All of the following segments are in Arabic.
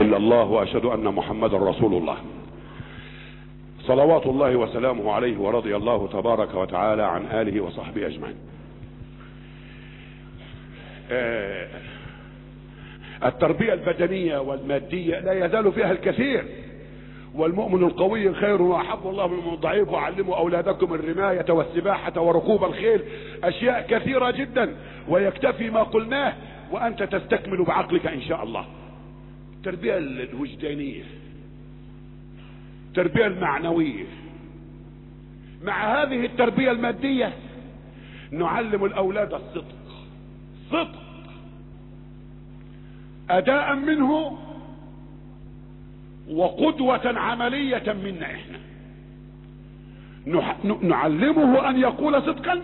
اله الا الله واشهد ان محمدا رسول الله، صلوات الله وسلامه عليه، ورضي الله تبارك وتعالى عن آله وصحبه اجمعين. التربية البدنية والمادية لا يزال فيها الكثير، والمؤمن القوي خير واحب الله من المؤمن الضعيف، وعلموا اولادكم الرماية والسباحة وركوب الخيل، اشياء كثيرة جدا، ويكتفي ما قلناه وانت تستكمل بعقلك ان شاء الله. التربية الوجدانية، التربية المعنوية، مع هذه التربية المادية نعلم الاولاد الصدق، صدق اداء منه وقدوة عملية منا احنا. نعلمه ان يقول صدقا،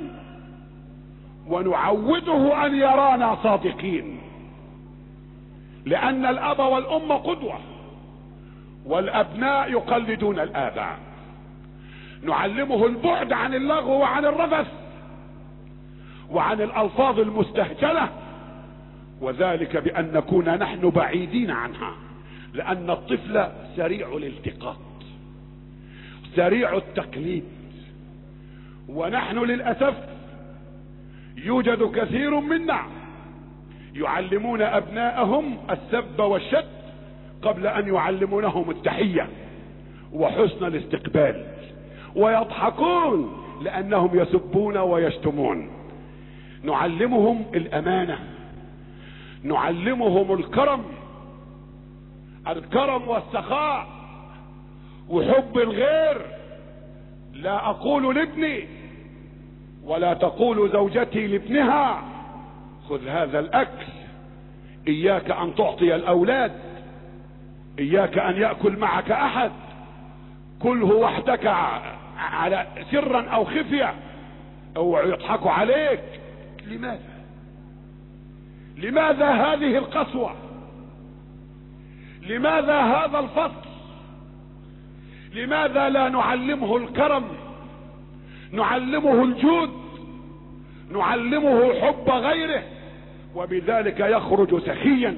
ونعوده ان يرانا صادقين، لان الاب والام قدوة، والابناء يقلدون الاباء. نعلمه البعد عن اللغو وعن الرفث وعن الالفاظ المستهجنة، وذلك بان نكون نحن بعيدين عنها، لان الطفل سريع الالتقاط، سريع التقليد، ونحن للاسف يوجد كثير منا يعلمون ابناءهم السب والشد قبل ان يعلمونهم التحية وحسن الاستقبال، ويضحكون لانهم يسبون ويشتمون. نعلمهم الامانة، نعلمهم الكرم، الكرم والسخاء وحب الغير. لا اقول لابني ولا تقول زوجتي لابنها خذ هذا الاكل، اياك ان تعطي الاولاد، اياك ان يأكل معك احد، كله وحدك على سرا او خفية، او يضحكوا عليك. لماذا؟ لماذا هذه القسوة؟ لماذا هذا الفصل؟ لماذا لا نعلمه الكرم، نعلمه الجود، نعلمه حب غيره، وبذلك يخرج سخيا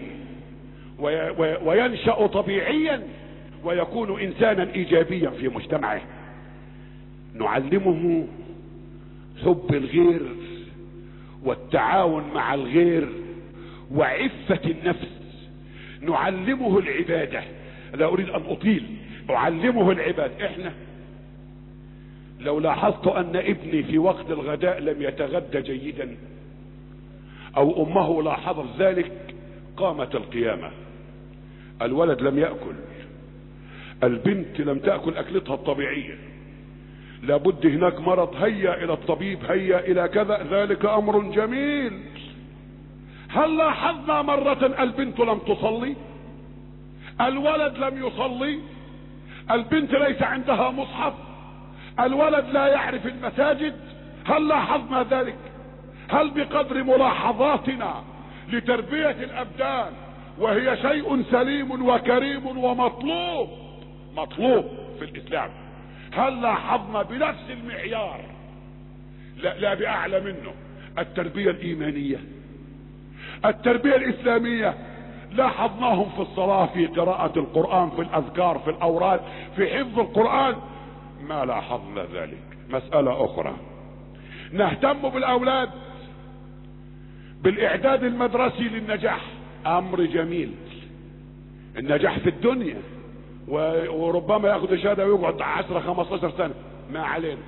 وينشأ طبيعيا ويكون انسانا ايجابيا في مجتمعه. نعلمه حب الغير والتعاون مع الغير وعفة النفس. نعلمه العبادة، لا اريد ان اطيل، اعلمه العبادة. احنا لو لاحظت ان ابني في وقت الغداء لم يتغدى جيدا، او امه لاحظت ذلك، قامت القيامة. الولد لم يأكل، البنت لم تأكل اكلتها الطبيعية، لابد هناك مرض، هيا الى الطبيب، هيا الى كذا، ذلك امر جميل. هل لاحظنا مرة البنت لم تصلي؟ الولد لم يصلي؟ البنت ليس عندها مصحف؟ الولد لا يعرف المساجد؟ هل لاحظنا ذلك؟ هل بقدر ملاحظاتنا لتربية الابدان، وهي شيء سليم وكريم ومطلوب، مطلوب في الاسلام، هل لاحظنا بنفس المعيار، لا باعلى منه، التربية الايمانية، التربية الاسلامية؟ لاحظناهم في الصلاة، في قراءة القرآن، في الاذكار، في الاوراد، في حفظ القرآن؟ ما لاحظنا ذلك. مسألة اخرى، نهتم بالاولاد بالاعداد المدرسي للنجاح، امر جميل، النجاح في الدنيا، وربما ياخذ شهادة ويقعد 10-15 سنة، ما علينا.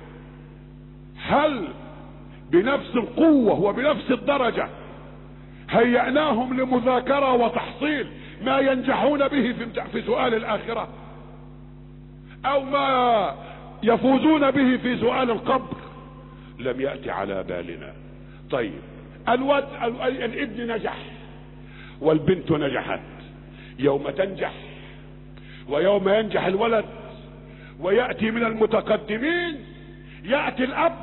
هل بنفس القوة وبنفس الدرجة هيأناهم لمذاكرة وتحصيل ما ينجحون به في سؤال الآخرة، او ما يفوزون به في سؤال القبر؟ لم يأتي على بالنا. طيب الابن نجح والبنت نجحت، يوم تنجح ويوم ينجح الولد ويأتي من المتقدمين، يأتي الأب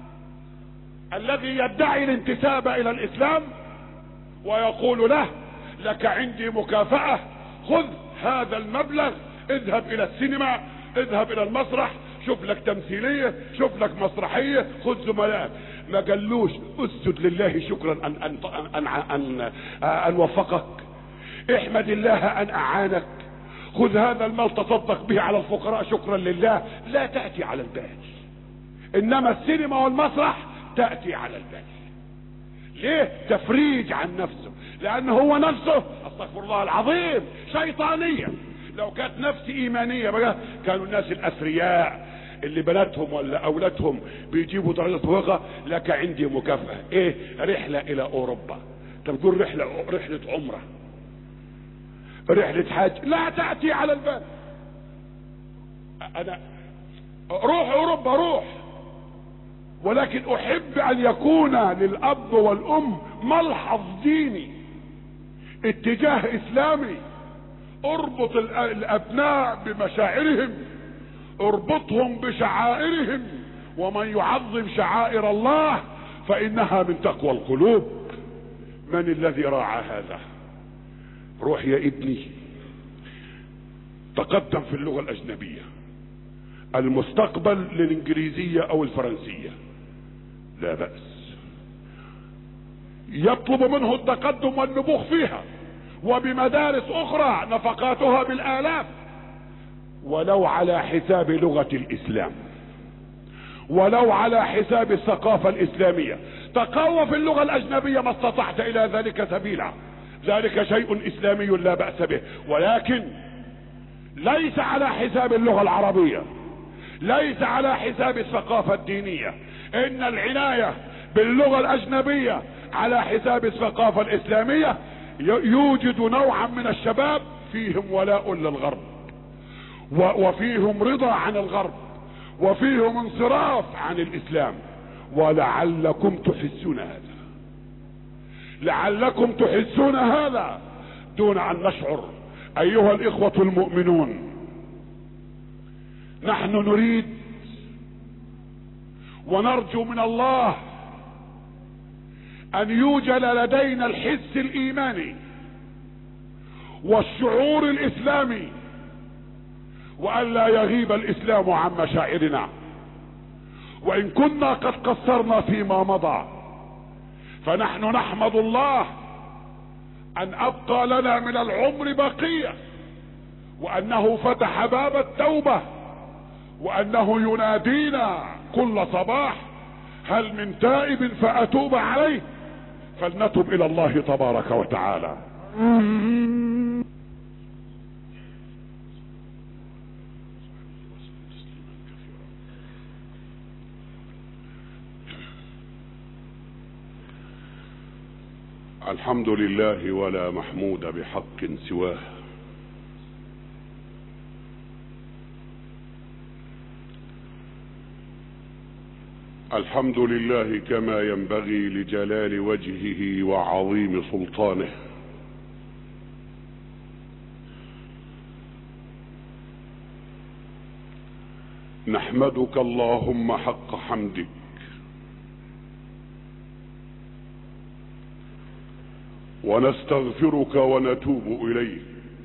الذي يدعي الانتساب إلى الإسلام ويقول له لك عندي مكافأة، خذ هذا المبلغ، اذهب إلى السينما، اذهب إلى المسرح، شوف لك تمثيلية، شوف لك مسرحية، خذ زملائك. ما قالوش اسجد لله شكرا أن وفقك، احمد الله أن أعانك، خذ هذا المال تصدق به على الفقراء شكرا لله، لا تأتي على البال. انما السينما والمسرح تأتي على البال. ليه؟ تفريج عن نفسه، لان هو نفسه استغفر الله العظيم شيطانية. لو كانت نفس ايمانية بقى كانوا الناس الاثرياء اللي بناتهم ولا اولادهم بيجيبوا درجات فوقها، لك عندي مكافأة، ايه؟ رحلة الى اوروبا. طب تقول رحلة عمرة، رحلة حج، لا تأتي على البال. انا روح اوروبا روح، ولكن احب ان يكون للاب والام ملحظ ديني، اتجاه اسلامي. اربط الابناء بمشاعرهم، اربطهم بشعائرهم، ومن يعظم شعائر الله فانها من تقوى القلوب. من الذي راعى هذا؟ روح يا ابني تقدم في اللغة الاجنبية، المستقبل للانجليزية او الفرنسية لا بأس، يطلب منه التقدم والنبوغ فيها، وبمدارس اخرى نفقاتها بالالاف، ولو على حساب لغة الاسلام، ولو على حساب الثقافة الاسلامية. تقوى في اللغة الاجنبية ما استطعت الى ذلك سبيلا، ذلك شيء اسلامي لا بأس به، ولكن ليس على حساب اللغة العربية، ليس على حساب الثقافة الدينية. ان العناية باللغة الاجنبية على حساب الثقافة الاسلامية يوجد نوعا من الشباب فيهم ولاء للغرب، وفيهم رضا عن الغرب، وفيهم انصراف عن الاسلام. ولعلكم تحسون هذا، لعلكم تحسون هذا دون ان نشعر. ايها الاخوة المؤمنون، نحن نريد ونرجو من الله ان يوجد لدينا الحس الايماني والشعور الاسلامي، وان لا يغيب الاسلام عن مشاعرنا. وان كنا قد قصرنا فيما مضى فنحن نحمد الله ان ابقى لنا من العمر بقية، وانه فتح باب التوبة، وانه ينادينا كل صباح هل من تائب فاتوب عليه، فلنتب الى الله تبارك وتعالى. الحمد لله ولا محمود بحق سواه، الحمد لله كما ينبغي لجلال وجهه وعظيم سلطانه. نحمدك اللهم حق حمدك، ونستغفرك ونتوب اليك،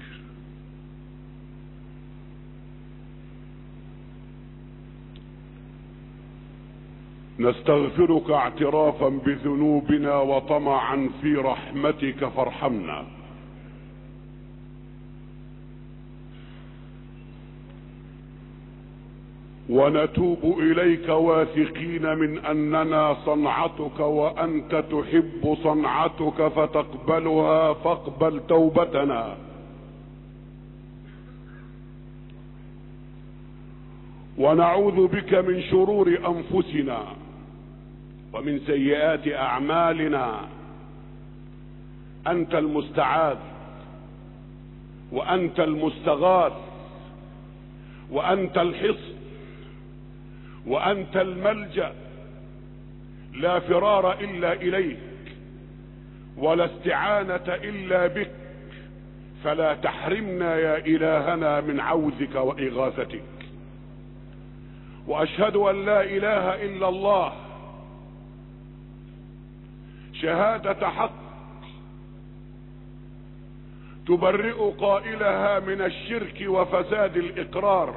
نستغفرك اعترافا بذنوبنا وطمعا في رحمتك فارحمنا، ونتوب اليك واثقين من اننا صنعتك وانت تحب صنعتك فتقبلها، فاقبل توبتنا. ونعوذ بك من شرور انفسنا ومن سيئات اعمالنا، انت المستعاذ وانت المستغاث وانت الحصن وانت الملجأ، لا فرار الا اليك ولا استعانة الا بك، فلا تحرمنا يا الهنا من عوزك واغاثتك. واشهد ان لا اله الا الله شهادة حق تبرئ قائلها من الشرك وفساد الاقرار،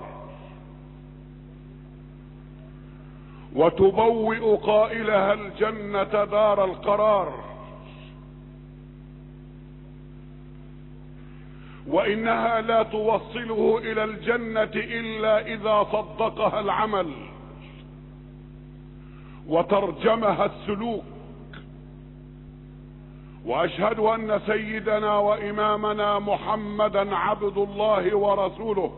وتبوئ قائلها الجنة دار القرار. وانها لا توصله الى الجنة الا اذا صدقها العمل وترجمها السلوك. واشهد ان سيدنا وامامنا محمدا عبد الله ورسوله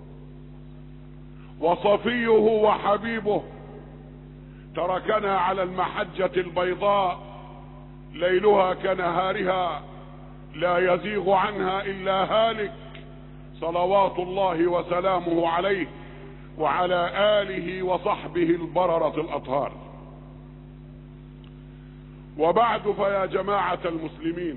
وصفيه وحبيبه، تركنا على المحجة البيضاء ليلها كنهارها لا يزيغ عنها الا هالك، صلوات الله وسلامه عليه وعلى آله وصحبه البررة الأطهار. وبعد، فيا جماعة المسلمين،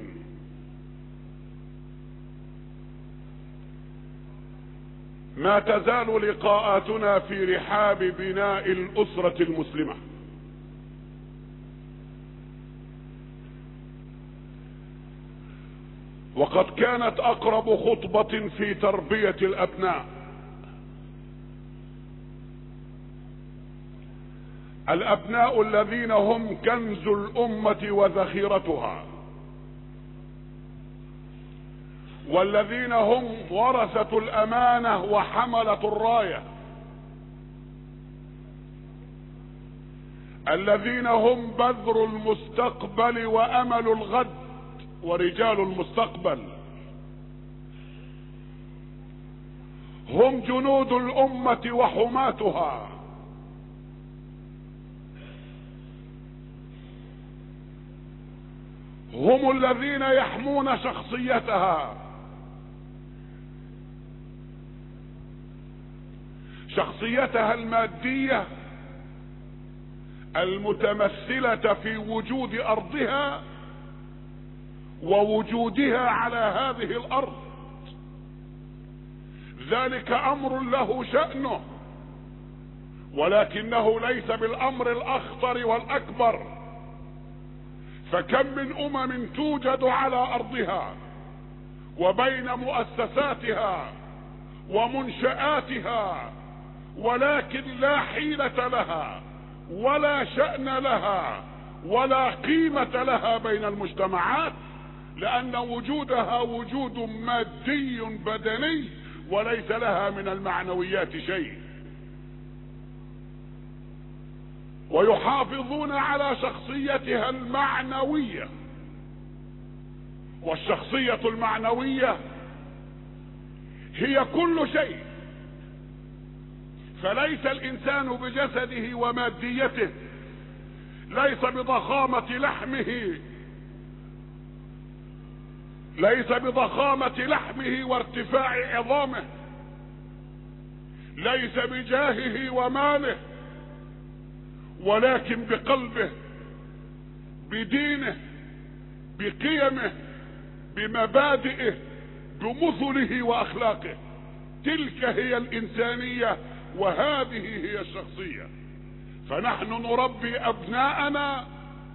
ما تزال لقاءاتنا في رحاب بناء الأسرة المسلمة. وقد كانت أقرب خطبة في تربية الأبناء الأبناء الذين هم كنز الأمة وذخيرتها، والذين هم ورثة الأمانة وحملة الراية، الذين هم بذر المستقبل وأمل الغد ورجال المستقبل، هم جنود الأمة وحماتها، هم الذين يحمون شخصيتها، شخصيتها المادية المتمثلة في وجود أرضها ووجودها على هذه الأرض. ذلك أمر له شأنه، ولكنه ليس بالأمر الأخطر والأكبر. فكم من أمم توجد على أرضها وبين مؤسساتها ومنشآتها، ولكن لا حيلة لها ولا شأن لها ولا قيمة لها بين المجتمعات، لأن وجودها وجود مادي بدني وليس لها من المعنويات شيء. ويحافظون على شخصيتها المعنوية، والشخصية المعنوية هي كل شيء. فليس الإنسان بجسده وماديته، ليس بضخامة لحمه، ليس بضخامة لحمه وارتفاع عظامه، ليس بجاهه وماله، ولكن بقلبه، بدينه، بقيمه، بمبادئه، بمثله واخلاقه. تلك هي الانسانية وهذه هي الشخصية. فنحن نربي ابناءنا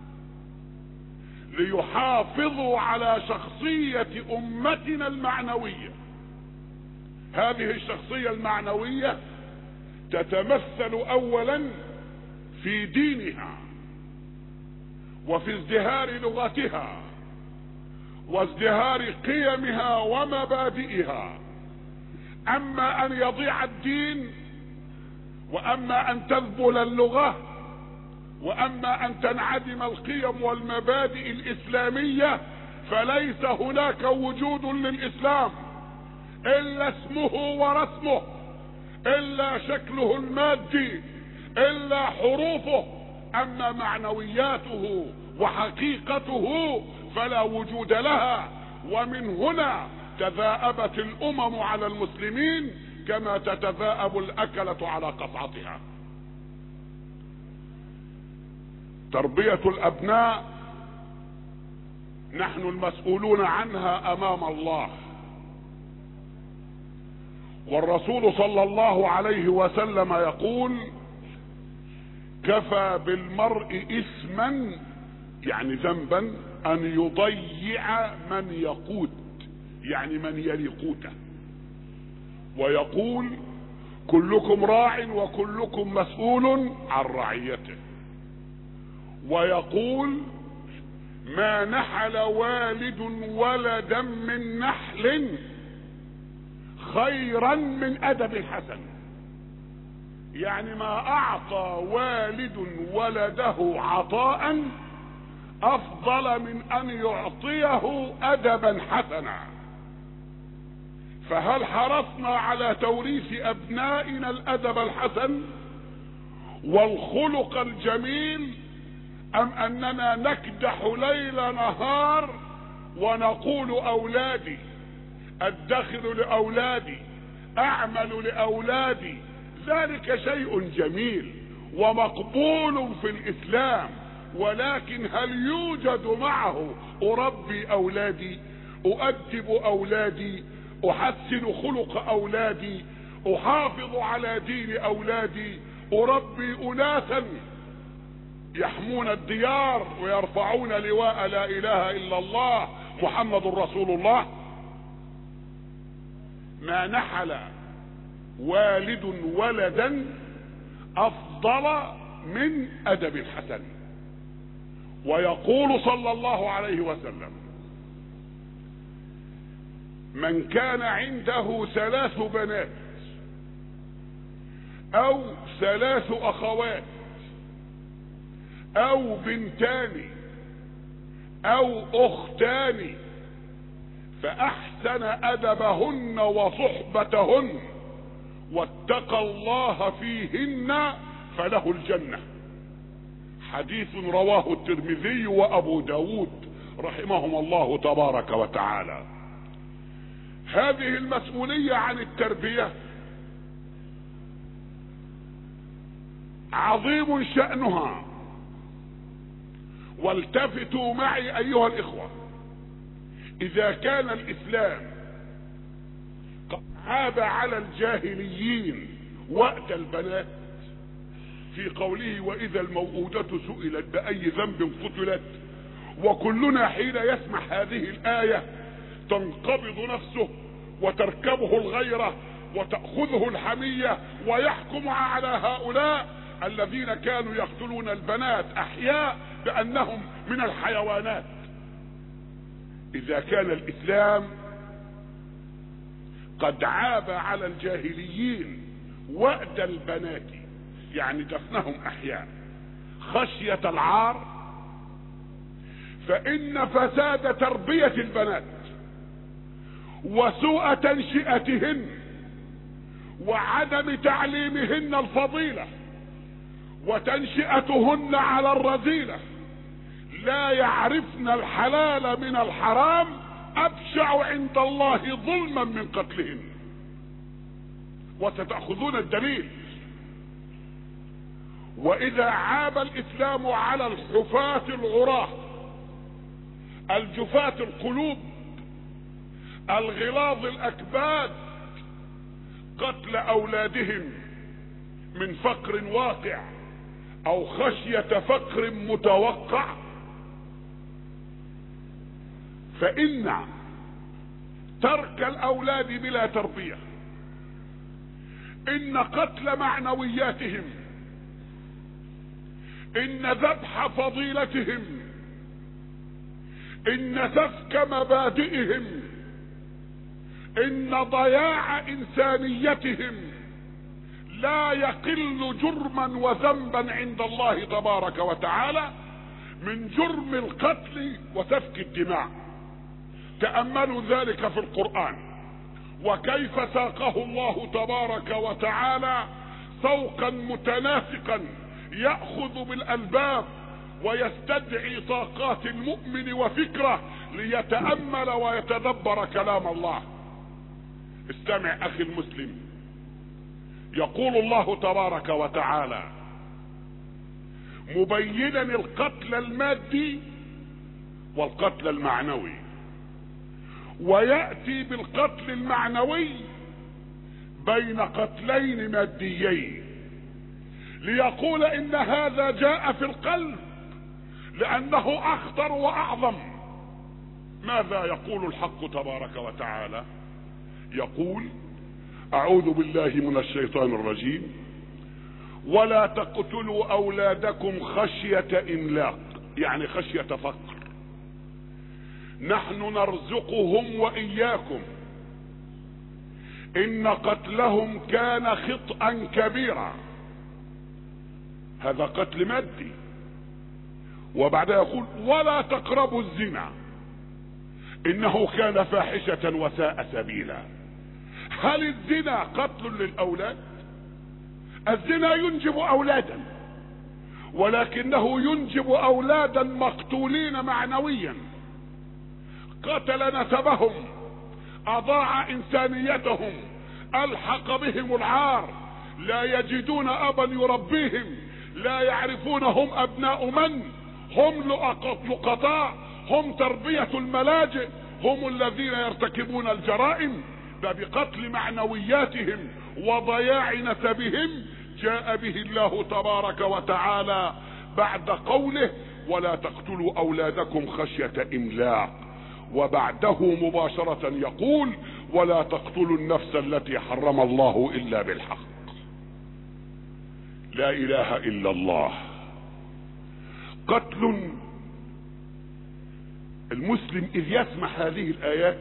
ليحافظوا على شخصية امتنا المعنوية. هذه الشخصية المعنوية تتمثل اولا في دينها وفي ازدهار لغتها وازدهار قيمها ومبادئها. اما ان يضيع الدين، واما ان تذبل اللغة، واما ان تنعدم القيم والمبادئ الاسلامية، فليس هناك وجود للاسلام الا اسمه ورسمه، الا شكله المادي، الا حروفه. اما معنوياته وحقيقته فلا وجود لها. ومن هنا تذاءبت الامم على المسلمين كما تتذاءب الاكلة على قصعتها. تربية الابناء نحن المسؤولون عنها امام الله، والرسول صلى الله عليه وسلم يقول: كفى بالمرء اثما، يعني ذنبا، ان يضيع من يقوت، يعني من يلي قوته. ويقول: كلكم راع وكلكم مسؤول عن رعيته. ويقول: ما نحل والد ولدا من نحل خيرا من ادب حسن. يعني ما اعطى والد ولده عطاء افضل من ان يعطيه ادبا حسنا. فهل حرصنا على توريث ابنائنا الادب الحسن والخلق الجميل، ام اننا نكدح ليل نهار ونقول اولادي، ادخر لاولادي، اعمل لاولادي؟ ذلك شيء جميل ومقبول في الاسلام، ولكن هل يوجد معه اربي اولادي، اؤدب اولادي، احسن خلق اولادي، احافظ على دين اولادي، اربي اناسا يحمون الديار ويرفعون لواء لا اله الا الله محمد رسول الله؟ ما نحل والد ولدا افضل من ادب الحسن. ويقول صلى الله عليه وسلم: من كان عنده 3 بنات او 3 اخوات او بنتان او اختان فاحسن ادبهن وصحبتهن واتقى الله فيهن فله الجنة. حديث رواه الترمذي وابو داود رحمهم الله تبارك وتعالى. هذه المسؤولية عن التربية عظيم شأنها. والتفتوا معي ايها الاخوة، اذا كان الاسلام قد عاب على الجاهليين وقت البنات في قوله: واذا الموءودة سئلت باي ذنب قتلت، وكلنا حين يسمع هذه الآية تنقبض نفسه وتركبه الغيرة وتأخذه الحمية ويحكم على هؤلاء الذين كانوا يقتلون البنات احياء بانهم من الحيوانات. اذا كان الاسلام قد عاب على الجاهليين وأد البنات، يعني دفنهم احياء خشية العار، فان فساد تربية البنات وسوء تنشئتهن وعدم تعليمهن الفضيلة وتنشئتهن على الرذيلة لا يعرفن الحلال من الحرام ابشع عند الله ظلما من قتلهن. وستأخذون الدليل. واذا عاب الاسلام على الحفاة العراة الجفاة القلوب الغلاظ الاكباد قتل اولادهم من فقر واقع او خشية فقر متوقع، فإن ترك الاولاد بلا تربية، ان قتل معنوياتهم، ان ذبح فضيلتهم، ان سفك مبادئهم، ان ضياع انسانيتهم لا يقل جرما وذنبا عند الله تبارك وتعالى من جرم القتل وسفك الدماء. تأملوا ذلك في القرآن وكيف ساقه الله تبارك وتعالى سوقا متناسقا يأخذ بالألباب ويستدعي طاقات المؤمن وفكره ليتأمل ويتدبر كلام الله. استمع اخي المسلم، يقول الله تبارك وتعالى مبينا القتل المادي والقتل المعنوي، ويأتي بالقتل المعنوي بين قتلين ماديين ليقول ان هذا جاء في القلب لانه اخطر واعظم. ماذا يقول الحق تبارك وتعالى؟ يقول: اعوذ بالله من الشيطان الرجيم: ولا تقتلوا اولادكم خشية املاق، يعني خشية فقر، نحن نرزقهم واياكم ان قتلهم كان خطأ كبيرا، هذا قتل مادي. وبعدها يقول ولا تقربوا الزنا انه كان فاحشة وساء سبيلا. هل الزنا قتل للاولاد؟ الزنا ينجب اولادا، ولكنه ينجب اولادا مقتولين معنويا، قتل نسبهم، اضاع انسانيتهم، الحق بهم العار، لا يجدون ابا يربيهم، لا يعرفون هم ابناء من، هم لقطاء، هم تربية الملاجئ، هم الذين يرتكبون الجرائم. بقتل معنوياتهم وضياع نسبهم جاء به الله تبارك وتعالى بعد قوله ولا تقتلوا اولادكم خشية املاق، وبعده مباشرة يقول ولا تقتلوا النفس التي حرم الله الا بالحق. لا اله الا الله. قتل المسلم اذ يسمع هذه الايات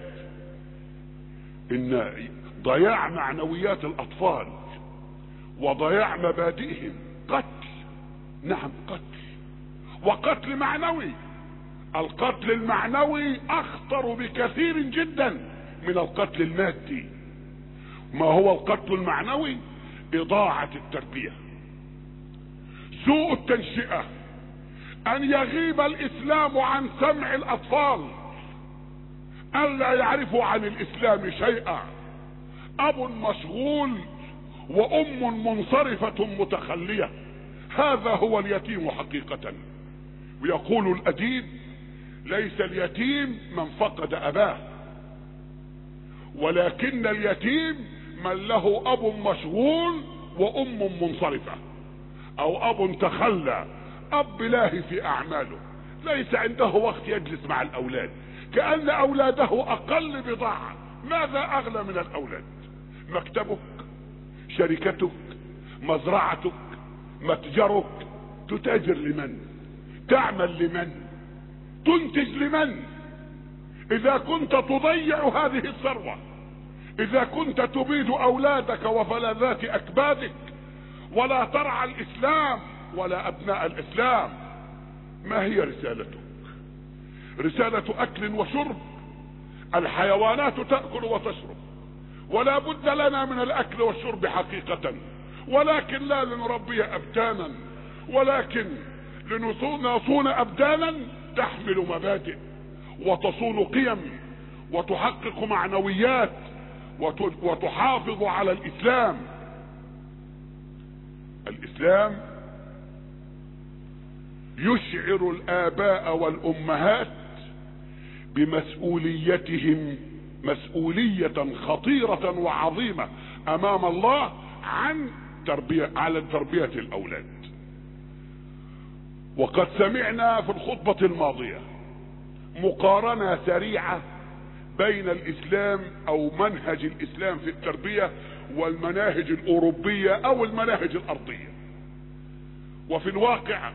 ان ضياع معنويات الاطفال وضياع مبادئهم قتل، نعم قتل، وقتل معنوي. القتل المعنوي اخطر بكثير جدا من القتل المادي. ما هو القتل المعنوي؟ اضاعة التربية، سوء التنشئة، ان يغيب الاسلام عن سمع الاطفال، الا يعرفوا عن الاسلام شيئا، اب مشغول وام منصرفة متخلية، هذا هو اليتيم حقيقة. ويقول الاديب ليس اليتيم من فقد اباه، ولكن اليتيم من له اب مشغول وام منصرفة، او اب تخلى، اب لاهي في اعماله، ليس عنده وقت يجلس مع الاولاد، كأن اولاده اقل بضاعة. ماذا اغلى من الاولاد؟ مكتبك، شركتك، مزرعتك، متجرك. تتاجر لمن؟ تعمل لمن؟ تنتج لمن؟ اذا كنت تضيع هذه الثروة، اذا كنت تبيد اولادك وفلذات اكبادك ولا ترعى الاسلام ولا ابناء الاسلام، ما هي رسالتك؟ رسالة اكل وشرب. الحيوانات تأكل وتشرب، ولا بد لنا من الاكل والشرب حقيقة، ولكن لا لنربي ابدانا، ولكن لنصون ابدانا تحمل مبادئ وتصون قيم وتحقق معنويات وتحافظ على الاسلام. الاسلام يشعر الاباء والامهات بمسؤوليتهم مسؤولية خطيرة وعظيمة امام الله على تربية الاولاد. وقد سمعنا في الخطبة الماضية مقارنة سريعة بين الاسلام او منهج الاسلام في التربية والمناهج الاوروبية او المناهج الارضية. وفي الواقع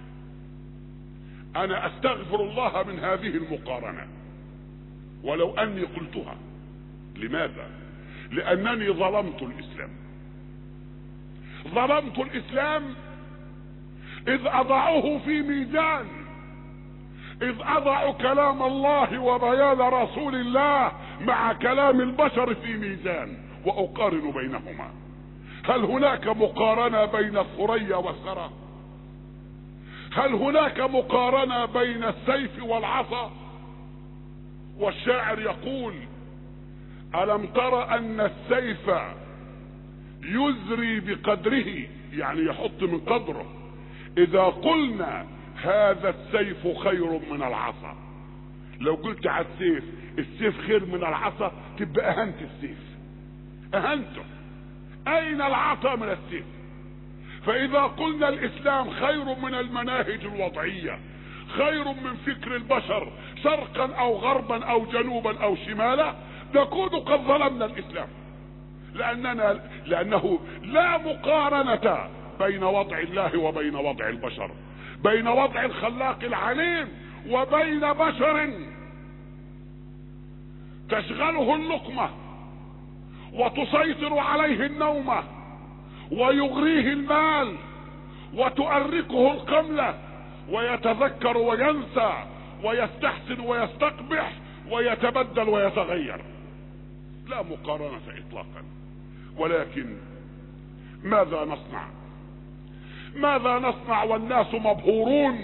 انا استغفر الله من هذه المقارنة ولو اني قلتها. لماذا؟ لانني ظلمت الاسلام. ظلمت الاسلام اذ اضعه في ميزان، اذ اضع كلام الله وبيان رسول الله مع كلام البشر في ميزان واقارن بينهما. هل هناك مقارنة بين الثريا والثرى؟ هل هناك مقارنة بين السيف والعصا؟ والشاعر يقول ألم تر أن السيف يزري بقدره، يعني يحط من قدره. إذا قلنا هذا السيف خير من العصا، لو قلت على السيف خير من العصا تبقى أهنت السيف، أهنته. أين العصا من السيف؟ فإذا قلنا الإسلام خير من المناهج الوضعية، خير من فكر البشر شرقا أو غربا أو جنوبا أو شمالا، نكون قد ظلمنا الإسلام، لأنه لا مقارنة بين وضع الله وبين وضع البشر، بين وضع الخلاق العليم وبين بشر تشغله اللقمة وتسيطر عليه النومة ويغريه المال وتؤرقه القملة ويتذكر وينسى ويستحسن ويستقبح ويتبدل ويتغير. لا مقارنة اطلاقا. ولكن ماذا نصنع؟ ماذا نصنع والناس مبهورون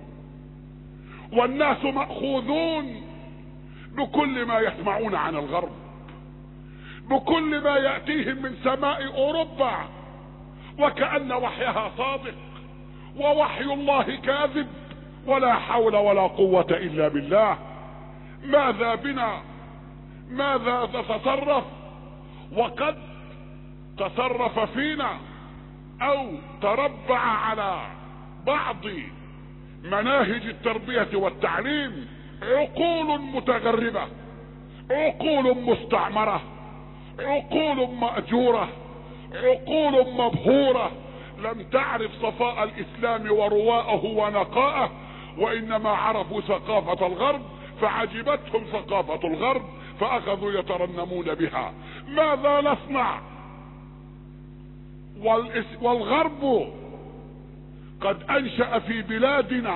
والناس مأخوذون بكل ما يسمعون عن الغرب، بكل ما يأتيهم من سماء أوروبا، وكأن وحيها صادق ووحي الله كاذب، ولا حول ولا قوة إلا بالله. ماذا بنا؟ ماذا نتصرف؟ وقد تصرف فينا أو تربع على بعض مناهج التربية والتعليم عقول متغربة، عقول مستعمرة، عقول مأجورة، عقول مبهورة لم تعرف صفاء الإسلام ورواءه ونقاءه، وإنما عرفوا ثقافة الغرب فعجبتهم ثقافة الغرب فأخذوا يترنمون بها. ماذا نصنع؟ والغرب قد أنشأ في بلادنا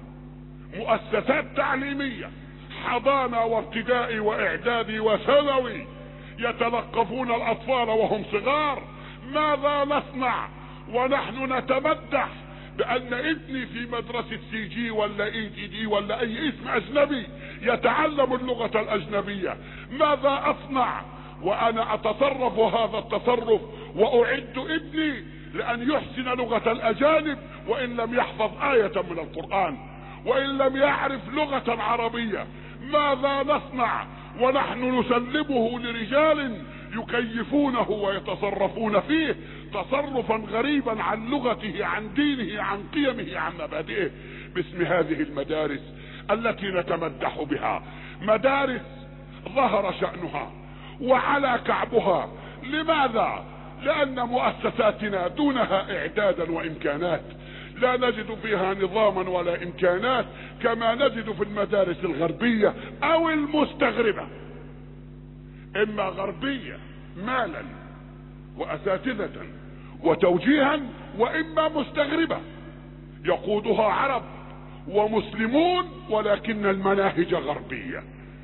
مؤسسات تعليمية، حضانة وابتدائي وإعدادي وثانوي، يتلقفون الأطفال وهم صغار. ماذا نصنع ونحن نتمدح بأن ابني في مدرسة CG ولا EDD ولا أي اسم أجنبي يتعلم اللغة الأجنبية؟ ماذا أصنع وأنا أتصرف هذا التصرف وأعد ابني لأن يحسن لغة الأجانب وإن لم يحفظ آية من القرآن وإن لم يعرف لغة عربية؟ ماذا نصنع ونحن نسلمه لرجال يكيفونه ويتصرفون فيه تصرفا غريبا عن لغته، عن دينه، عن قيمه، عن مبادئه، باسم هذه المدارس التي نتمدح بها؟ مدارس ظهر شأنها وعلى كعبها. لماذا؟ لأن مؤسساتنا دونها إعدادا وإمكانات، لا نجد فيها نظاما ولا إمكانات كما نجد في المدارس الغربية أو المستغربة، إما غربية مالا وأساتذة وتوجيها، وإما مستغربة يقودها عرب ومسلمون ولكن المناهج غربية.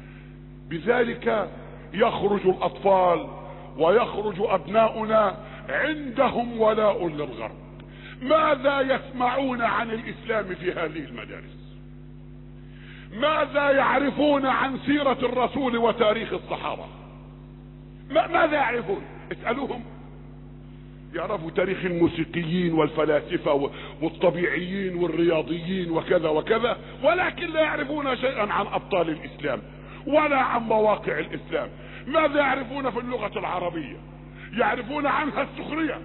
بذلك يخرج الأطفال ويخرج أبناؤنا عندهم ولاء للغرب. ماذا يسمعون عن الإسلام في هذه المدارس؟ ماذا يعرفون عن سيرة الرسول وتاريخ الصحابة؟ ماذا يعرفون؟ اسألوهم. يعرفوا تاريخ الموسيقيين والفلاسفة والطبيعيين والرياضيين وكذا وكذا، ولكن لا يعرفون شيئا عن أبطال الإسلام ولا عن مواقع الإسلام. ماذا يعرفون في اللغة العربية؟ يعرفون عنها السخرية،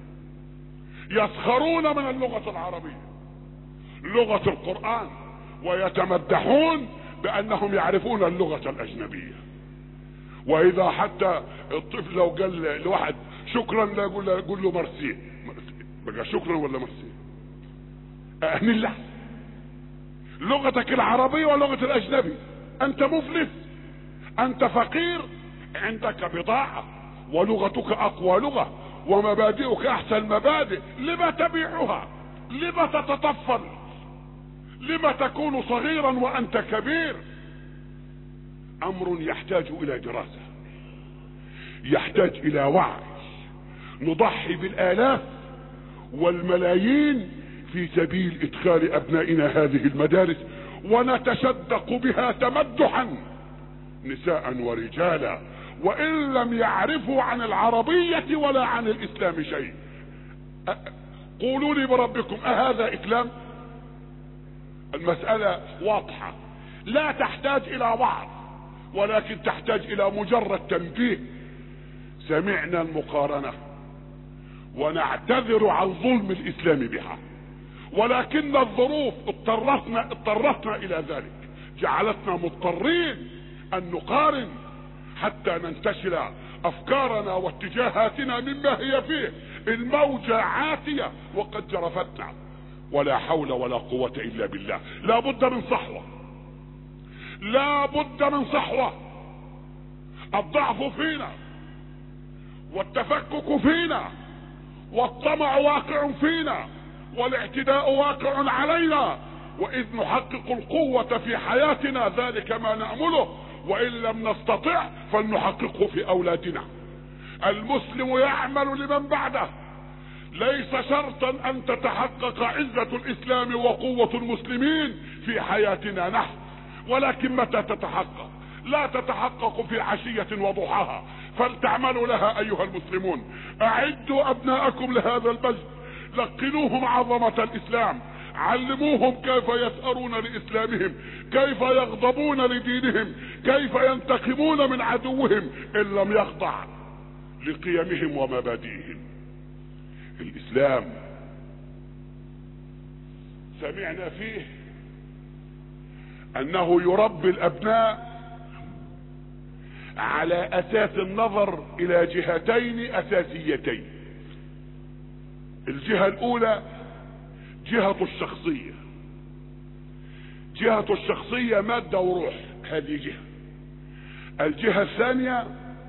يسخرون من اللغة العربية، لغة القرآن، ويتمدحون بأنهم يعرفون اللغة الأجنبية. وإذا حتى الطفل لو قال لواحد شكرا لا يقول له مرسي، بقى شكرا ولا مرسي؟ أهل الله، لغتك العربية ولغة الأجنبي. أنت مفلس، أنت فقير، عندك بضاعة ولغتك أقوى لغة ومبادئك أحسن مبادئ، لما تبيعها؟ لما تتطفل؟ لما تكون صغيرا وأنت كبير؟ أمر يحتاج إلى دراسة، يحتاج إلى وعي. نضحي بالآلاف والملايين في سبيل إدخال أبنائنا هذه المدارس ونتشدق بها تمدحا نساء ورجالا، وإن لم يعرفوا عن العربية ولا عن الإسلام شيء. قولوا لي بربكم أهذا إسلام؟ المسألة واضحة، لا تحتاج إلى وعظ ولكن تحتاج إلى مجرد تنبيه. سمعنا المقارنة ونعتذر عن ظلم الإسلام بها، ولكن الظروف اضطرتنا إلى ذلك، جعلتنا مضطرين أن نقارن حتى ننتشل أفكارنا واتجاهاتنا مما هي فيه. الموجة عاتية وقد جرفتنا، ولا حول ولا قوة إلا بالله. لا بد من صحوة، لا بد من صحوة. الضعف فينا، والتفكك فينا، والطمع واقع فينا، والاعتداء واقع علينا، واذ نحقق القوة في حياتنا ذلك ما نأمله، وان لم نستطع فلنحققه في اولادنا. المسلم يعمل لمن بعده، ليس شرطا ان تتحقق عزة الاسلام وقوة المسلمين في حياتنا نحن، ولكن متى تتحقق؟ لا تتحقق في عشية وضحاها، فلتعملوا لها ايها المسلمون. اعدوا ابناءكم لهذا البذل، لقنوهم عظمة الاسلام، علموهم كيف يثأرون لاسلامهم، كيف يغضبون لدينهم، كيف ينتقمون من عدوهم ان لم يخضع لقيمهم ومبادئهم. الاسلام سمعنا فيه انه يربي الابناء على اساس النظر الى جهتين اساسيتين. الجهة الاولى جهة الشخصية، جهة الشخصية مادة وروح، هذه جهة. الجهة الثانية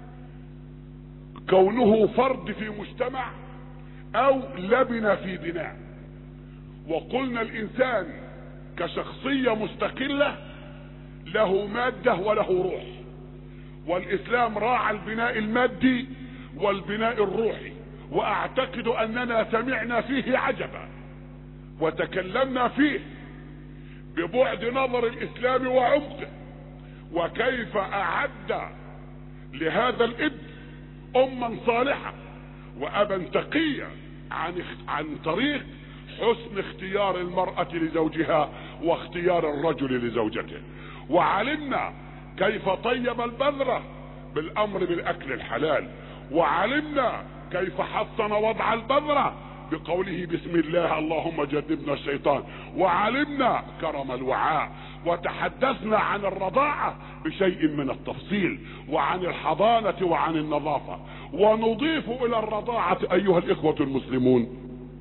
كونه فرد في مجتمع او لبنة في بناء. وقلنا الانسان كشخصية مستقلة له مادة وله روح، والاسلام راعى البناء المادي والبناء الروحي، واعتقد اننا سمعنا فيه عجبا وتكلمنا فيه ببعد نظر الاسلام وعمقه، وكيف اعد لهذا الابن اما صالحة وابا تقيا عن طريق حسن اختيار المرأة لزوجها واختيار الرجل لزوجته. وعلمنا كيف طيب البذرة بالامر بالاكل الحلال، وعلمنا كيف حسن وضع البذرة بقوله بسم الله اللهم جنبنا الشيطان، وعلمنا كرم الوعاء، وتحدثنا عن الرضاعة بشيء من التفصيل، وعن الحضانة وعن النظافة. ونضيف الى الرضاعة ايها الاخوة المسلمون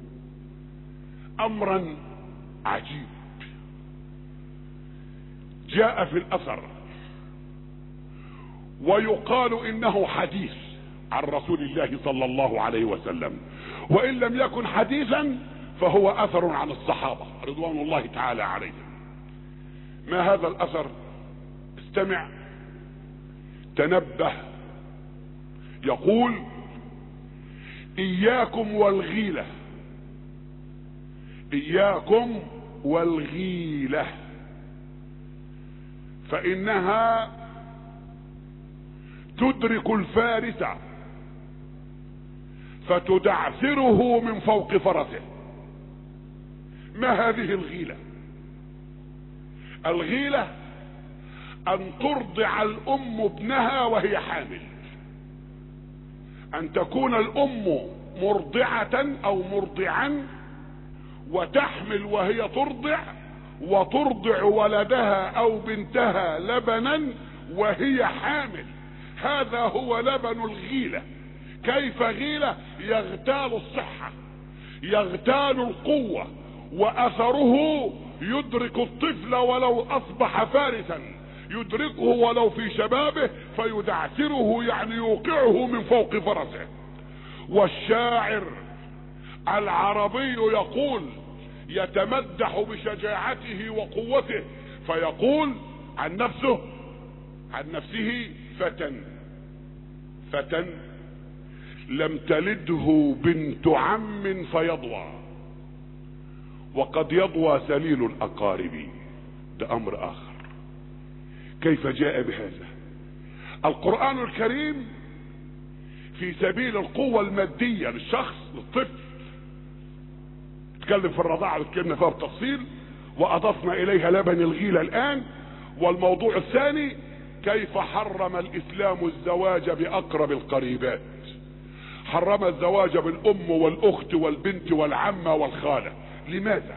امرا عجيب جاء في الاثر، ويقال انه حديث عن رسول الله صلى الله عليه وسلم، وان لم يكن حديثا فهو اثر عن الصحابة رضوان الله تعالى عليهم. ما هذا الاثر؟ استمع تنبه. يقول اياكم والغيلة، اياكم والغيلة، فانها تدرك الفارس فتدعثره من فوق فرسه. ما هذه الغيلة؟ الغيلة ان ترضع الام ابنها وهي حامل، ان تكون الام مرضعة او مرضعا وتحمل وهي ترضع، وترضع ولدها او بنتها لبنا وهي حامل. هذا هو لبن الغيلة. كيف غيلة؟ يغتال الصحة، يغتال القوة، واثره يدرك الطفل ولو اصبح فارسا، يدركه ولو في شبابه فيدعسره، يعني يوقعه من فوق فرسه. والشاعر العربي يقول يتمدح بشجاعته وقوته، فيقول عن نفسه فتى لم تلده بنت عم فيضوى، وقد يضوى سليل الاقارب. ده امر اخر. كيف جاء بهذا؟ القرآن الكريم في سبيل القوة المادية للشخص للطفل اتكلم في الرضاعة واتكلمنا فيها بتفصيل، واضفنا اليها لبن الغيلة الان. والموضوع الثاني كيف حرم الاسلام الزواج باقرب القريبات، حرم الزواج بالام والاخت والبنت والعمة والخالة. لماذا؟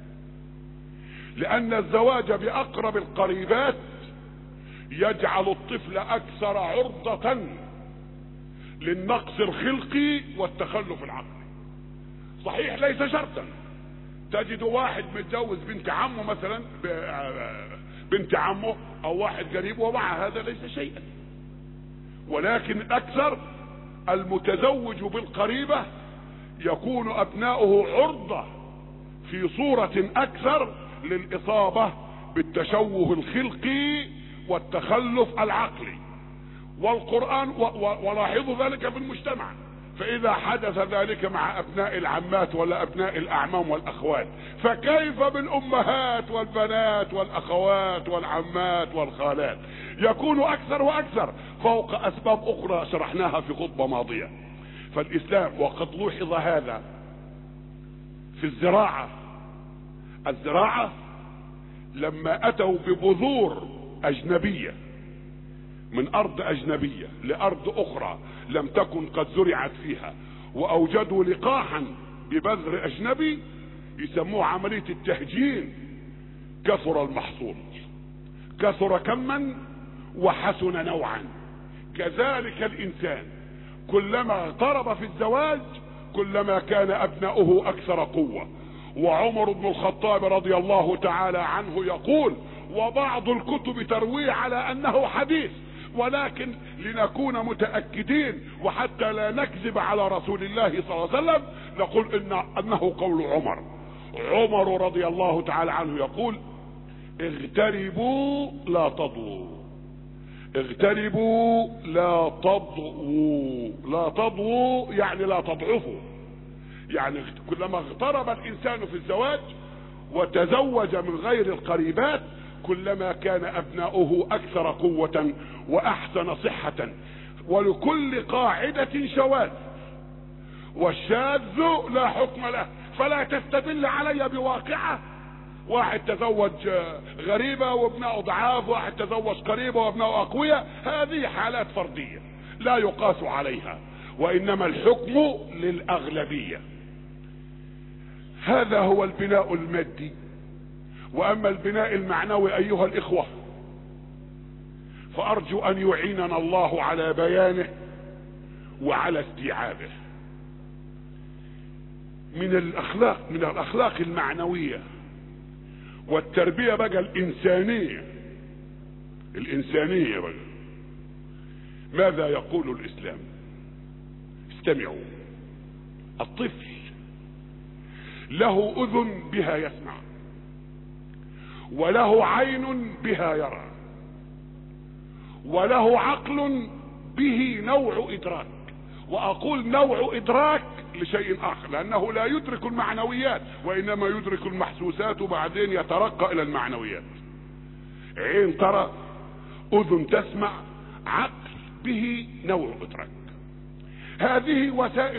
لان الزواج باقرب القريبات يجعل الطفل اكثر عرضة للنقص الخلقي والتخلف العقلي. صحيح ليس شرطا، تجد واحد متجوز بنت عمه مثلا، بنت عمه او واحد قريب، ومع هذا ليس شيئا، ولكن الاكثر المتزوج بالقريبة يكون ابناؤه عرضة في صورة اكثر للاصابة بالتشوه الخلقي والتخلف العقلي. والقرآن ولاحظوا ذلك في المجتمع، فاذا حدث ذلك مع ابناء العمات ولا ابناء الاعمام والاخوات، فكيف بالامهات والبنات والاخوات والعمات والخالات؟ يكون اكثر واكثر فوق اسباب اخرى شرحناها في خطبة ماضية. فالاسلام، وقد لوحظ هذا في الزراعة لما اتوا ببذور اجنبية من ارض اجنبية لارض اخرى لم تكن قد زرعت فيها، واوجدوا لقاحا ببذر اجنبي يسموه عملية التهجين، كثر المحصول، كثر كما وحسن نوعا. كذلك الانسان كلما اقترب في الزواج كلما كان ابناؤه اكثر قوة. وعمر بن الخطاب رضي الله تعالى عنه يقول، وبعض الكتب ترويه على انه حديث، ولكن لنكون متأكدين وحتى لا نكذب على رسول الله صلى الله عليه وسلم نقول انه قول عمر رضي الله تعالى عنه يقول: اغتربوا لا تضووا، اغتربوا لا تضووا. لا تضووا يعني لا تضعفوا، يعني كلما اغترب الانسان في الزواج وتزوج من غير القريبات كلما كان ابناؤه اكثر قوة واحسن صحة. ولكل قاعدة شواذ، والشاذ لا حكم له، فلا تستدل علي بواقعة واحد تزوج غريبة وابناؤه ضعاف، واحد تزوج قريبة وابناؤه اقوياء، هذه حالات فردية لا يقاس عليها، وانما الحكم للاغلبية. هذا هو البناء المادي. واما البناء المعنوي ايها الاخوة فارجو ان يعيننا الله على بيانه وعلى استيعابه. من الاخلاق المعنوية والتربية بقى الانسانية بقى، ماذا يقول الاسلام؟ استمعوا. الطفل له اذن بها يسمع، وله عين بها يرى، وله عقل به نوع ادراك. واقول نوع ادراك لشيء اخر، لانه لا يدرك المعنويات وانما يدرك المحسوسات وبعدين يترقى الى المعنويات. عين ترى، اذن تسمع، عقل به نوع ادراك. هذه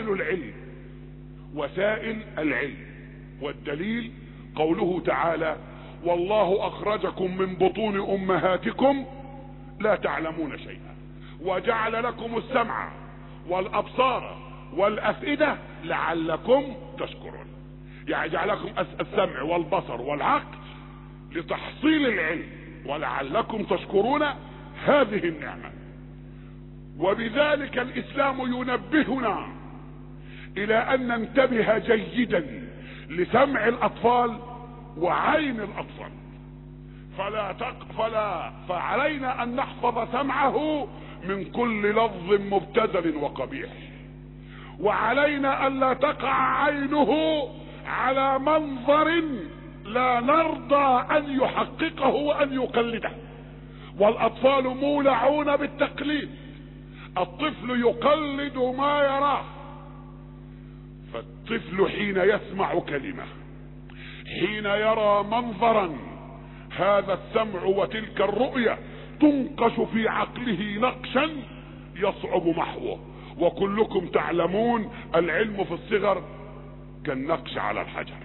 وسائل العلم. والدليل قوله تعالى: والله اخرجكم من بطون امهاتكم لا تعلمون شيئا وجعل لكم السمع والابصار والافئدة لعلكم تشكرون. يعني جعلكم السمع والبصر والعقل لتحصيل العلم ولعلكم تشكرون هذه النعمة. وبذلك الاسلام ينبهنا الى ان ننتبه جيدا لسمع الاطفال وعين الاطفال، فعلينا ان نحفظ سمعه من كل لفظ مبتذل وقبيح، وعلينا ان لا تقع عينه على منظر لا نرضى ان يحققه وان يقلده. والاطفال مولعون بالتقليد، الطفل يقلد ما يراه. فالطفل حين يسمع كلمة، حين يرى منظرا، هذا السمع وتلك الرؤية تنقش في عقله نقشا يصعب محوه. وكلكم تعلمون العلم في الصغر كالنقش على الحجر.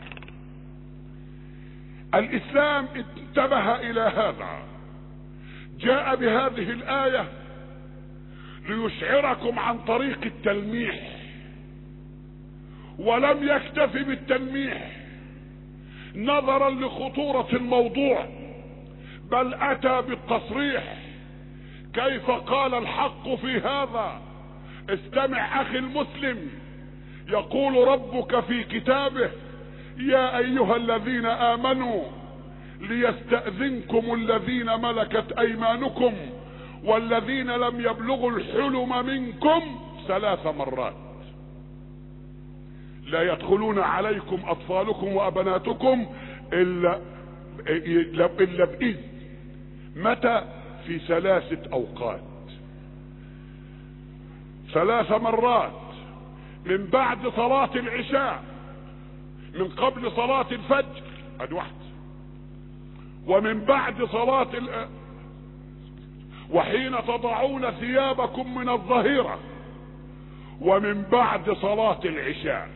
الاسلام انتبه الى هذا، جاء بهذه الآية ليشعركم عن طريق التلميح، ولم يكتف بالتلميح نظرا لخطورة الموضوع، بل اتى بالتصريح. كيف قال الحق في هذا؟ استمع اخي المسلم، يقول ربك في كتابه: يا ايها الذين امنوا ليستأذنكم الذين ملكت ايمانكم والذين لم يبلغوا الحلم منكم 3 مرات: لا يدخلون عليكم اطفالكم وابناتكم الا باذن. متى؟ في 3 اوقات، 3 مرات: من بعد صلاة العشاء، من قبل صلاة الفجر ادي واحد، ومن بعد صلاة وحين تضعون ثيابكم من الظهيرة، ومن بعد صلاة العشاء.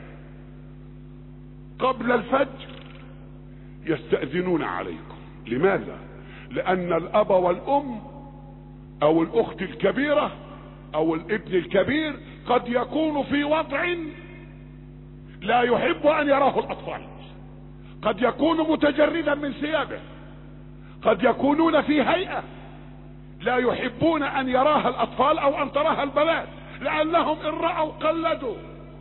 قبل الفجر يستأذنون عليكم. لماذا؟ لأن الأب والأم أو الأخت الكبيرة أو الابن الكبير قد يكون في وضع لا يحب أن يراه الأطفال، قد يكون متجردا من ثيابه، قد يكونون في هيئة لا يحبون أن يراها الأطفال أو أن تراها البنات، لأنهم إن رأوا قلدوا.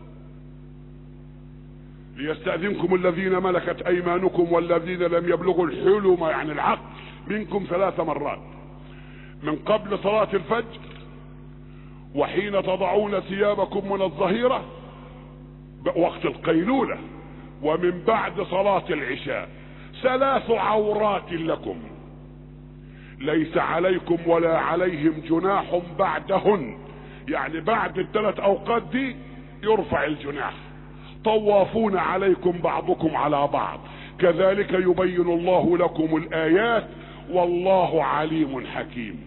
ليستأذنكم الذين ملكت أيمانكم والذين لم يبلغوا الحلم، يعني العقل، منكم 3 مرات: من قبل صلاة الفجر، وحين تضعون ثيابكم من الظهيرة وقت القيلولة، ومن بعد صلاة العشاء. 3 عورات لكم، ليس عليكم ولا عليهم جناح بعدهن، يعني بعد ال3 اوقات دي يرفع الجناح. طوافون عليكم بعضكم على بعض، كذلك يبين الله لكم الآيات والله عليم حكيم.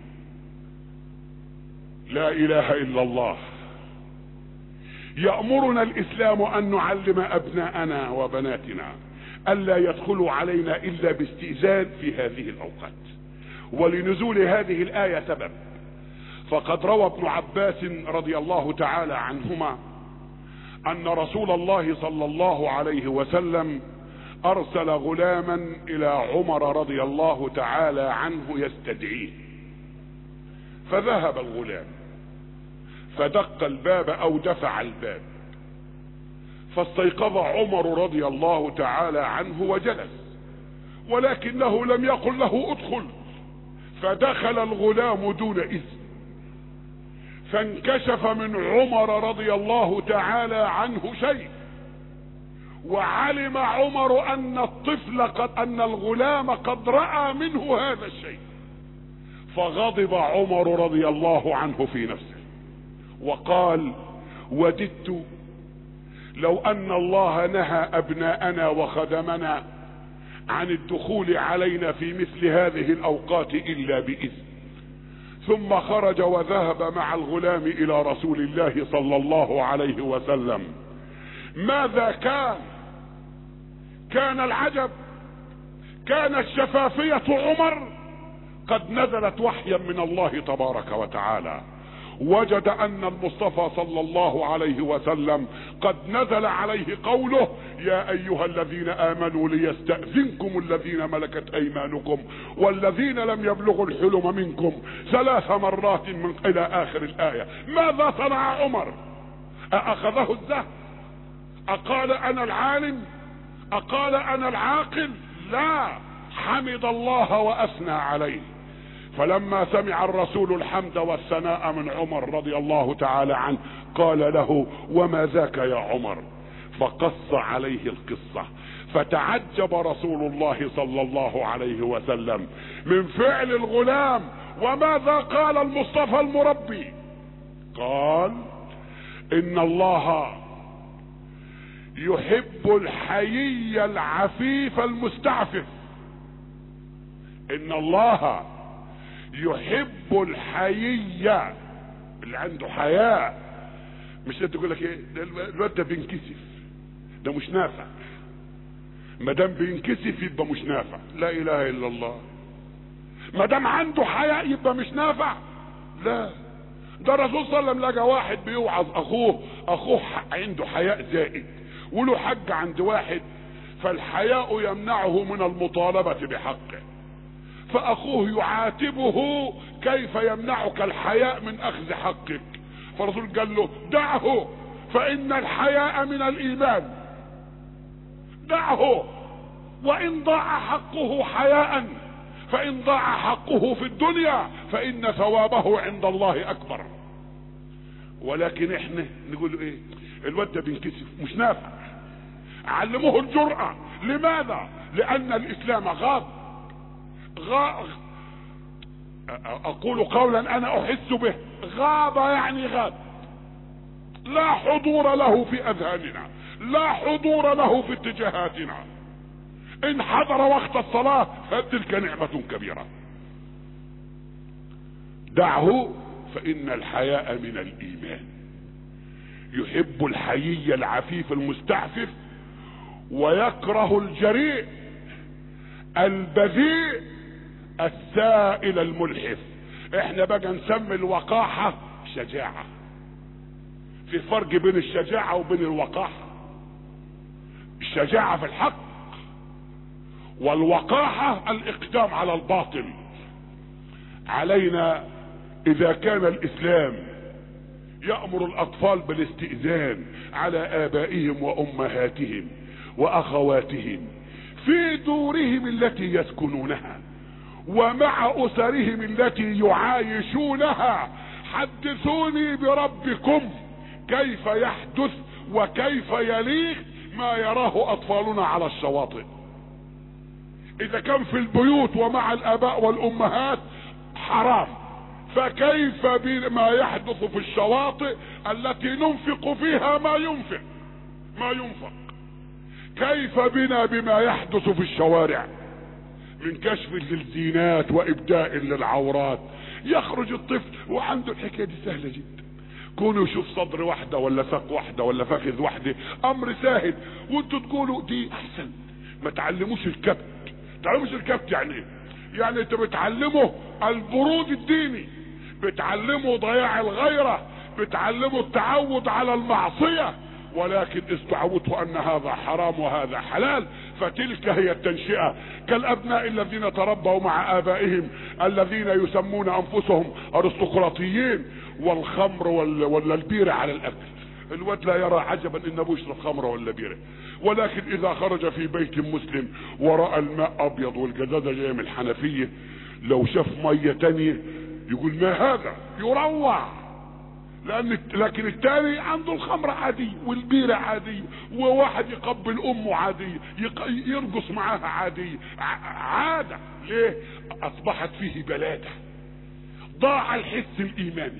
لا اله الا الله. يأمرنا الاسلام ان نعلم ابناءنا وبناتنا الا يدخلوا علينا الا باستئذان في هذه الاوقات. ولنزول هذه الآية سبب، فقد روى ابن عباس رضي الله تعالى عنهما ان رسول الله صلى الله عليه وسلم ارسل غلاما الى عمر رضي الله تعالى عنه يستدعيه، فذهب الغلام فدق الباب او دفع الباب، فاستيقظ عمر رضي الله تعالى عنه وجلس، ولكنه لم يقل له ادخل، فدخل الغلام دون اذن، فانكشف من عمر رضي الله تعالى عنه شيء، وعلم عمر ان الغلام قد رأى منه هذا الشيء، فغضب عمر رضي الله عنه في نفسه وقال: وددت لو ان الله نهى ابناءنا وخدمنا عن الدخول علينا في مثل هذه الاوقات الا باذن. ثم خرج وذهب مع الغلام الى رسول الله صلى الله عليه وسلم. ماذا كان العجب، كانت شفافية عمر قد نزلت وحيا من الله تبارك وتعالى، وجد ان المصطفى صلى الله عليه وسلم قد نزل عليه قوله: يا ايها الذين امنوا ليستأذنكم الذين ملكت ايمانكم والذين لم يبلغوا الحلم منكم 3 مرات من الى اخر الاية. ماذا صنع عمر؟ اخذه الزهد؟ اقال انا العالم؟ اقال انا العاقل؟ لا، حمد الله واثنى عليه. فلما سمع الرسول الحمد والثناء من عمر رضي الله تعالى عنه قال له: وما ذاك يا عمر؟ فقص عليه القصة، فتعجب رسول الله صلى الله عليه وسلم من فعل الغلام. وماذا قال المصطفى المربي؟ قال: ان الله يحب الحيي العفيف المستعفف. ان الله يحب الحيي اللي عنده حياء. مش انت تقول لك ايه الواد ده بينكسف، ده مش نافع، ما دام بينكسف يبقى مش نافع. لا اله الا الله. ما دام عنده حياء يبقى مش نافع؟ لا، ده الرسول صلى الله عليه وسلم لقى واحد بيوعظ اخوه عنده حياء زائد، وله حق عند واحد، فالحياء يمنعه من المطالبة بحقه، فاخوه يعاتبه: كيف يمنعك الحياء من اخذ حقك؟ فالرسول قال له: دعه، فان الحياء من الايمان، دعه، وان ضاع حقه حياء، فان ضاع حقه في الدنيا فان ثوابه عند الله اكبر. ولكن احنا نقول له ايه؟ الواد ده بينكسف مش نافع. علموه الجرأة. لماذا؟ لان الاسلام غاب. اقول قولا انا احس به، غاب يعني غاب، لا حضور له في اذهاننا، لا حضور له في اتجاهاتنا. ان حضر وقت الصلاة فتلك نعمة كبيرة. دعه فان الحياء من الايمان. يحب الحيي العفيف المستعفف ويكره الجريء البذيء السائل الملحف. احنا بقى نسمي الوقاحة شجاعة. في فرق بين الشجاعة وبين الوقاحة. الشجاعة في الحق، والوقاحة الاقدام على الباطل. علينا اذا كان الاسلام يأمر الاطفال بالاستئذان على ابائهم وامهاتهم واخواتهم في دورهم التي يسكنونها ومع اسرهم التي يعايشونها، حدثوني بربكم كيف يحدث وكيف يليق ما يراه اطفالنا على الشواطئ. اذا كان في البيوت ومع الاباء والامهات حرام، فكيف بما يحدث في الشواطئ التي ننفق فيها ما ينفق؟ كيف بنا بما يحدث في الشوارع من كشف للزينات وابداء للعورات؟ يخرج الطفل وعنده الحكايه دي سهله جدا، كونه يشوف صدر واحده ولا ساق واحده ولا فخذ واحده، امر سهل، وانتوا تقولوا دي احسن. ما تعلموش الكبت. تعلموش الكبت يعني ايه؟ يعني انت بتعلمه البرود الديني، بتعلمه ضياع الغيرة، بتعلمه التعود على المعصية، ولكن استعودته ان هذا حرام وهذا حلال، فتلك هي التنشئة. كالابناء الذين تربوا مع ابائهم الذين يسمون انفسهم ارستقراطيين، والخمر ولا البيرة على الاكل. الواد لا يرى عجبا ان ابوه يشرب خمره ولا بيره، ولكن اذا خرج في بيت مسلم وراى الماء ابيض والجزازه جايه من الحنفيه، لو شاف ميه تانية يقول ما هذا، يروع. لكن التاني عنده الخمر عادي والبيرة عادي، وواحد يقبل امه عادي، يرقص معاها عادي، عادة. ليه؟ اصبحت فيه بلادة، ضاع الحس الايماني،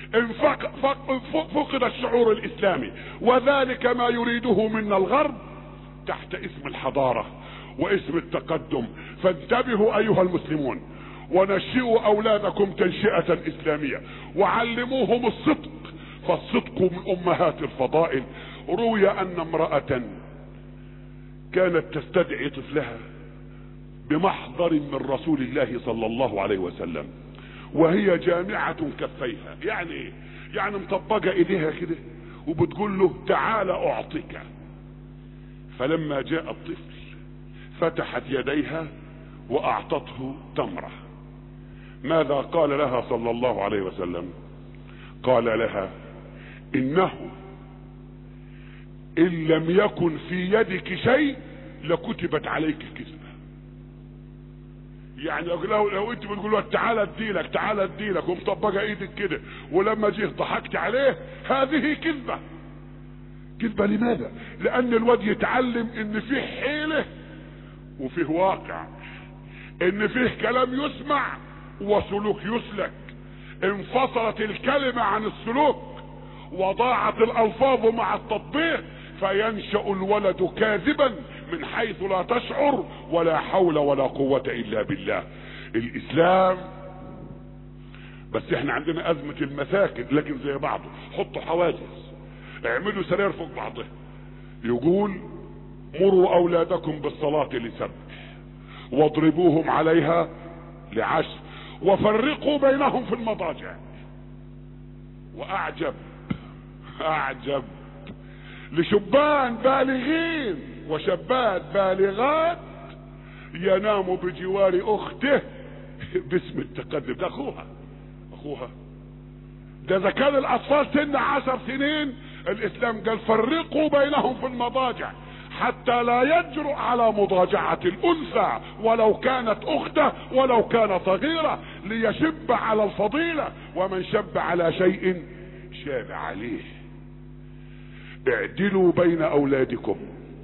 فقد الشعور الاسلامي، وذلك ما يريده منا الغرب تحت اسم الحضارة واسم التقدم. فانتبهوا ايها المسلمون، ونشئوا اولادكم تنشئة اسلامية، وعلموهم الصدق، فالصدق من امهات الفضائل. روي ان امرأة كانت تستدعي طفلها بمحضر من رسول الله صلى الله عليه وسلم، وهي جامعة كفيها. يعني يعني مطبقة ايديها كده وبتقول له تعال اعطيك. فلما جاء الطفل فتحت يديها واعطته تمرة. ماذا قال لها صلى الله عليه وسلم؟ قال لها انه ان لم يكن في يدك شيء لكتبت عليك الكذبة. يعني لو انت بتقول له تعالى اديلك تعالى اديلك ومطبقه ايدك كده، ولما جه ضحكت عليه، هذه كذبة. كذبة لماذا؟ لان الواد يتعلم ان فيه حيلة وفيه واقع، ان فيه كلام يسمع وسلوك يسلك. انفصلت الكلمة عن السلوك وضاعت الالفاظ مع التطبيق، فينشأ الولد كاذبا من حيث لا تشعر، ولا حول ولا قوة الا بالله. الاسلام بس احنا عندنا ازمة المساكن، لكن زي بعضه، حطوا حواجز، اعملوا سرير فوق بعضه. يقول مروا اولادكم بالصلاة ل7 واضربوهم عليها ل10 وفرقوا بينهم في المضاجع. واعجب لشبان بالغين وشابات بالغات ينام بجوار اخته باسم التقدم. ده اخوها ده اذا كان الاطفال سن 10 سنين الاسلام قال فرقوا بينهم في المضاجع حتى لا يجرؤ على مضاجعة الانثى ولو كانت اخته ولو كانت صغيرة، ليشب على الفضيلة، ومن شب على شيء شاب عليه. اعدلوا بين اولادكم،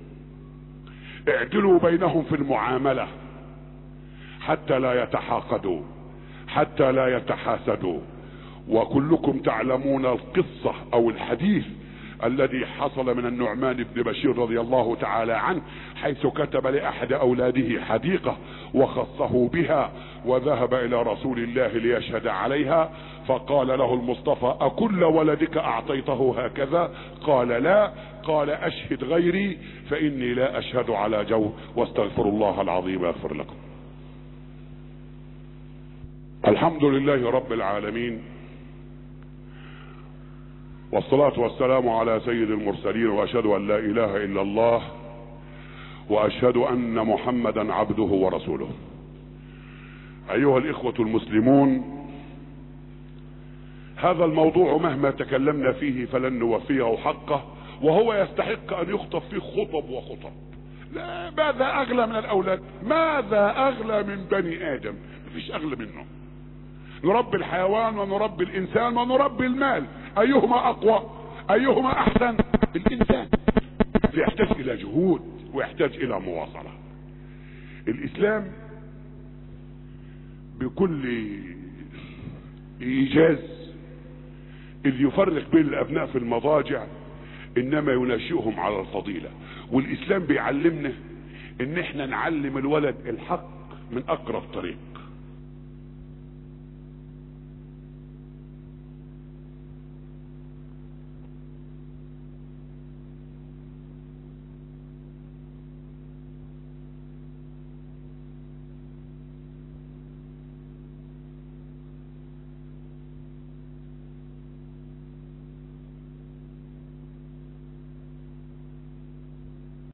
اعدلوا بينهم في المعاملة حتى لا يتحاقدوا، حتى لا يتحاسدوا. وكلكم تعلمون القصة او الحديث الذي حصل من النعمان بن بشير رضي الله تعالى عنه، حيث كتب لأحد أولاده حديقة وخصه بها، وذهب إلى رسول الله ليشهد عليها، فقال له المصطفى: أكل ولدك أعطيته هكذا؟ قال: لا. قال: أشهد غيري فإني لا أشهد على جو، واستغفر الله العظيم يغفر لكم. الحمد لله رب العالمين، والصلاة والسلام على سيد المرسلين، واشهد ان لا اله الا الله، واشهد ان محمدا عبده ورسوله. ايها الاخوة المسلمون، هذا الموضوع مهما تكلمنا فيه فلن نوفيه حقه، وهو يستحق ان يخطب فيه خطب وخطب. لا، ماذا اغلى من الاولاد؟ ماذا اغلى من بني ادم؟ مفيش اغلى منه. نربي الحيوان ونربي الانسان ونربي المال، ايهما اقوى؟ ايهما احسن؟ الانسان. يحتاج الى جهود ويحتاج الى مواصلة. الاسلام بكل ايجاز اذ يفرق بين الابناء في المضاجع انما يناشئهم على الفضيلة. والاسلام بيعلمنا ان احنا نعلم الولد الحق من اقرب طريق.